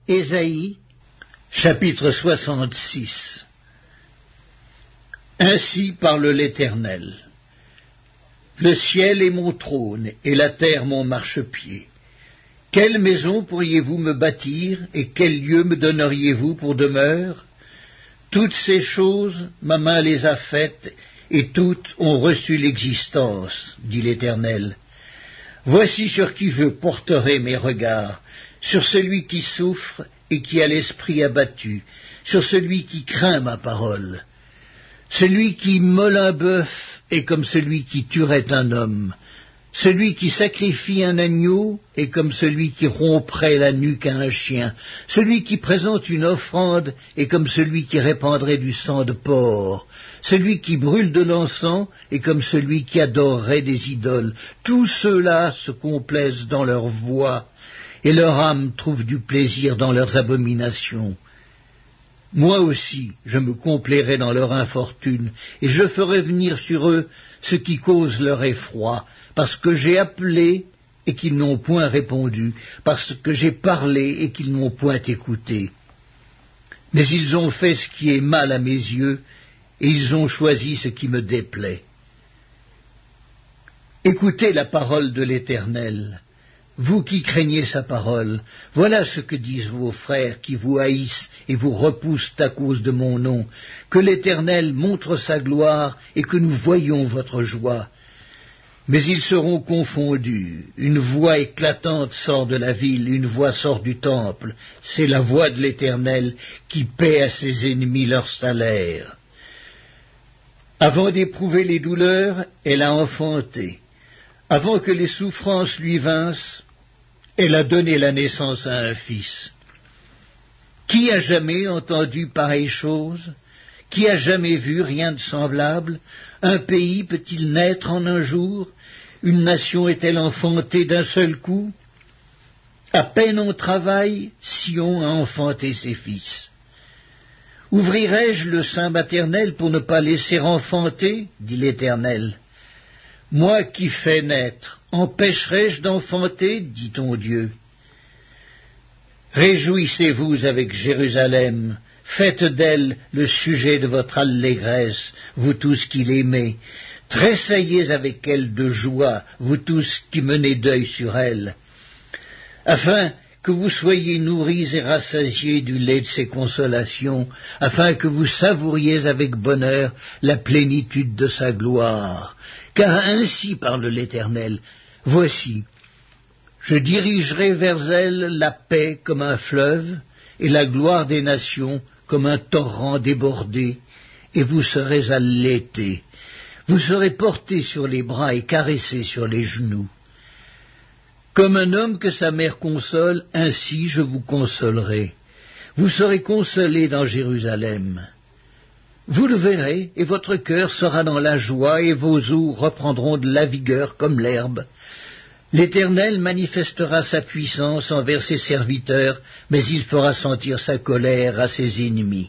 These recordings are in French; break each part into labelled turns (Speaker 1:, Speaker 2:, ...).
Speaker 1: Ésaïe, chapitre 66. Ainsi parle l'Éternel. Le ciel est mon trône, et la terre mon marchepied. Quelle maison pourriez-vous me bâtir, et quel lieu me donneriez-vous pour demeure? Toutes ces choses, ma main les a faites, et toutes ont reçu l'existence, dit l'Éternel. Voici sur qui je porterai mes regards, sur celui qui souffre et qui a l'esprit abattu, sur celui qui craint ma parole. Celui qui immole un bœuf est comme celui qui tuerait un homme. Celui qui sacrifie un agneau est comme celui qui romprait la nuque à un chien. Celui qui présente une offrande est comme celui qui répandrait du sang de porc. Celui qui brûle de l'encens est comme celui qui adorerait des idoles. Tous ceux-là se complaisent dans leurs voies, et leur âme trouve du plaisir dans leurs abominations. Moi aussi, je me complairai dans leur infortune, et je ferai venir sur eux ce qui cause leur effroi, parce que j'ai appelé et qu'ils n'ont point répondu, parce que j'ai parlé et qu'ils n'ont point écouté. Mais ils ont fait ce qui est mal à mes yeux, et ils ont choisi ce qui me déplaît. Écoutez la parole de l'Éternel, vous qui craignez sa parole. Voilà ce que disent vos frères qui vous haïssent et vous repoussent à cause de mon nom. Que l'Éternel montre sa gloire et que nous voyions votre joie. Mais ils seront confondus. Une voix éclatante sort de la ville, une voix sort du temple. C'est la voix de l'Éternel qui paie à ses ennemis leur salaire. Avant d'éprouver les douleurs, elle a enfanté. Avant que les souffrances lui vinssent, elle a donné la naissance à un fils. Qui a jamais entendu pareille chose? Qui a jamais vu rien de semblable? Un pays peut-il naître en un jour? Une nation est-elle enfantée d'un seul coup? À peine on travaille, Sion a enfanté ses fils. Ouvrirai-je le sein maternel pour ne pas laisser enfanter? Dit l'Éternel. Moi qui fais naître, empêcherai-je d'enfanter? Dit ton Dieu. Réjouissez-vous avec Jérusalem, faites d'elle le sujet de votre allégresse, vous tous qui l'aimez. Tressaillez avec elle de joie, vous tous qui menez deuil sur elle, afin que vous soyez nourris et rassasiés du lait de ses consolations, afin que vous savouriez avec bonheur la plénitude de sa gloire. Car ainsi parle l'Éternel, voici, je dirigerai vers elle la paix comme un fleuve, et la gloire des nations comme un torrent débordé, et vous serez allaités. Vous serez portés sur les bras et caressés sur les genoux. Comme un homme que sa mère console, ainsi je vous consolerai. Vous serez consolés dans Jérusalem. Vous le verrez, et votre cœur sera dans la joie, et vos os reprendront de la vigueur comme l'herbe. L'Éternel manifestera sa puissance envers ses serviteurs, mais il fera sentir sa colère à ses ennemis.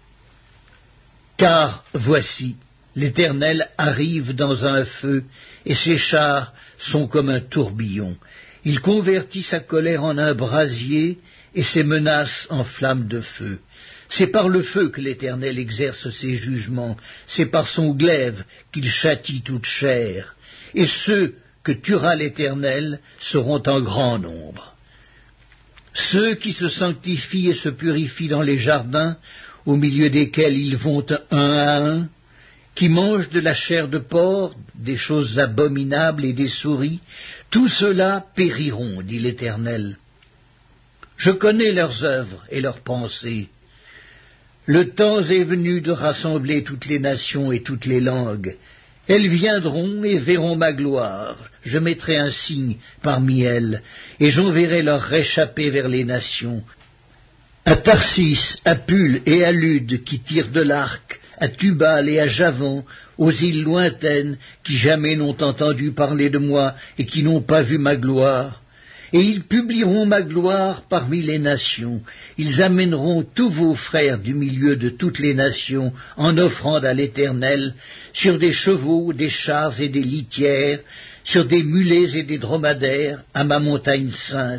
Speaker 1: Car, voici, l'Éternel arrive dans un feu, et ses chars sont comme un tourbillon. Il convertit sa colère en un brasier, et ses menaces en flammes de feu. C'est par le feu que l'Éternel exerce ses jugements, c'est par son glaive qu'il châtie toute chair, et ceux que tuera l'Éternel seront en grand nombre. Ceux qui se sanctifient et se purifient dans les jardins, au milieu desquels ils vont un à un, qui mangent de la chair de porc, des choses abominables et des souris, tous ceux-là périront, dit l'Éternel. Je connais leurs œuvres et leurs pensées. Le temps est venu de rassembler toutes les nations et toutes les langues. Elles viendront et verront ma gloire. Je mettrai un signe parmi elles, et j'enverrai leur réchappé vers les nations. À Tarsis, à Pul et à Lude qui tirent de l'arc, à Tubal et à Javan, aux îles lointaines qui jamais n'ont entendu parler de moi et qui n'ont pas vu ma gloire. Et ils publieront ma gloire parmi les nations. Ils amèneront tous vos frères du milieu de toutes les nations en offrande à l'Éternel, sur des chevaux, des chars et des litières, sur des mulets et des dromadaires, à ma montagne sainte,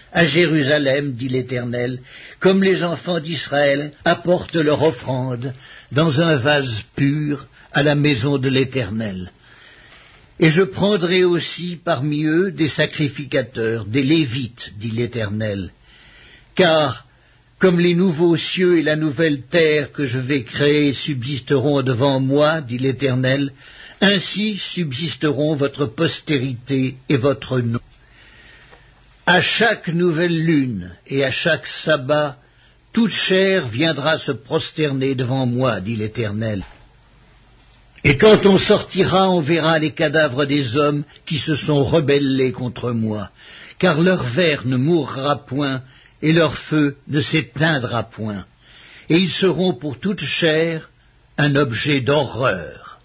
Speaker 1: à Jérusalem, dit l'Éternel, comme les enfants d'Israël apportent leur offrande dans un vase pur à la maison de l'Éternel. Et je prendrai aussi parmi eux des sacrificateurs, des Lévites, dit l'Éternel, car comme les nouveaux cieux et la nouvelle terre que je vais créer subsisteront devant moi, dit l'Éternel, ainsi subsisteront votre postérité et votre nom. À chaque nouvelle lune et à chaque sabbat, toute chair viendra se prosterner devant moi, dit l'Éternel. Et quand on sortira, on verra les cadavres des hommes qui se sont rebellés contre moi, car leur ver ne mourra point, et leur feu ne s'éteindra point, et ils seront pour toute chair un objet d'horreur.